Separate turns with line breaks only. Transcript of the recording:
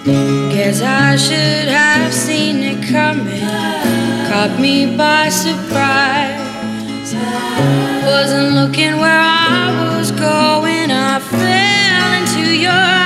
Guess I should have seen it coming. Caught me by surprise. Wasn't looking where I was going. I fell into your